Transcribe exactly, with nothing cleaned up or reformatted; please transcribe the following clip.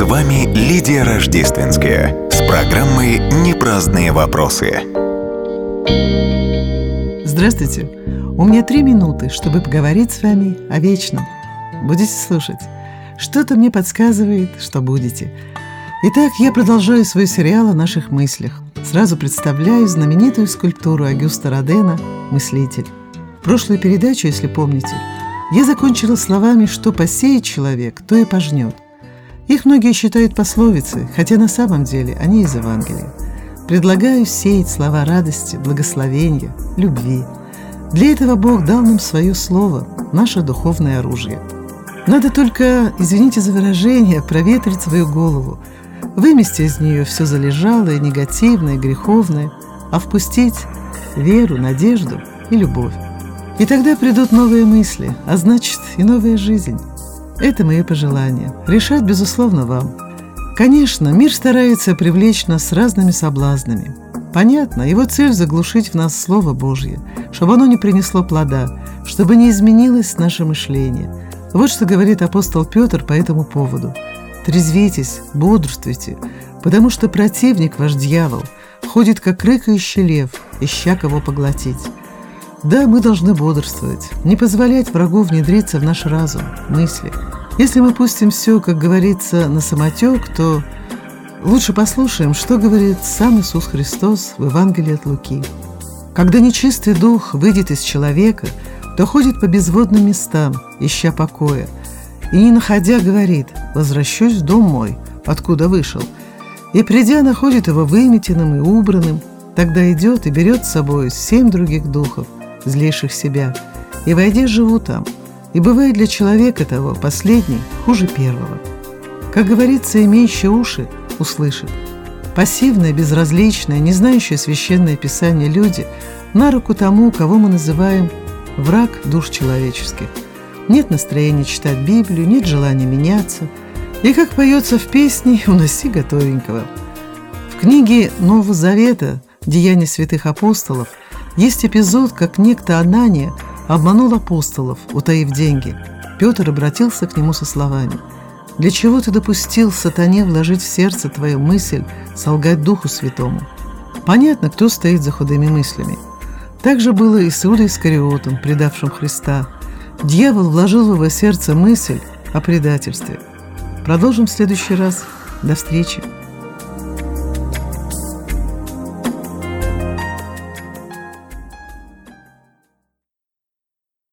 С вами Лидия Рождественская с программой «Непраздные вопросы». Здравствуйте! У меня три минуты, чтобы поговорить с вами о вечном. Будете слушать? Что-то мне подсказывает, что будете. Итак, я продолжаю свой сериал о наших мыслях. Сразу представляю знаменитую скульптуру Огюста Родена «Мыслитель». Прошлую передачу, если помните, я закончила словами, что посеет человек, то и пожнет. Их многие считают пословицей, хотя на самом деле они из Евангелия. Предлагаю сеять слова радости, благословения, любви. Для этого Бог дал нам свое слово, наше духовное оружие. Надо только, извините за выражение, проветрить свою голову, вымести из нее все залежалое, негативное, греховное, а впустить веру, надежду и любовь. И тогда придут новые мысли, а значит и новая жизнь. Это мои пожелания. Решать, безусловно, вам. Конечно, мир старается привлечь нас с разными соблазнами. Понятно, его цель – заглушить в нас Слово Божье, чтобы оно не принесло плода, чтобы не изменилось наше мышление. Вот что говорит апостол Петр по этому поводу. «Трезвитесь, бодрствуйте, потому что противник, ваш дьявол, ходит, как рыкающий лев, ища кого поглотить». Да, мы должны бодрствовать, не позволять врагу внедриться в наш разум, мысли. Если мы пустим все, как говорится, на самотек, то лучше послушаем, что говорит сам Иисус Христос в Евангелии от Луки. «Когда нечистый дух выйдет из человека, то ходит по безводным местам, ища покоя, и, не находя, говорит: возвращусь в дом мой, откуда вышел. И, придя, находит его выметенным и убранным, тогда идет и берет с собой семь других духов, злейших себя, и, войдя, живу там. И бывает для человека того последний хуже первого». Как говорится, имеющий уши услышит. Пассивные, безразличные, не знающие священное писание люди на руку тому, кого мы называем враг душ человеческих. Нет настроения читать Библию, нет желания меняться. И, как поется в песне, уноси готовенького. В книге Нового Завета «Деяния святых апостолов» есть эпизод, как некто Анания обманул апостолов, утаив деньги. Петр обратился к нему со словами: «Для чего ты допустил сатане вложить в сердце твою мысль солгать Духу Святому?» Понятно, кто стоит за худыми мыслями. Так же было и с Иудой Искариотом, предавшим Христа. Дьявол вложил в его сердце мысль о предательстве. Продолжим в следующий раз. До встречи.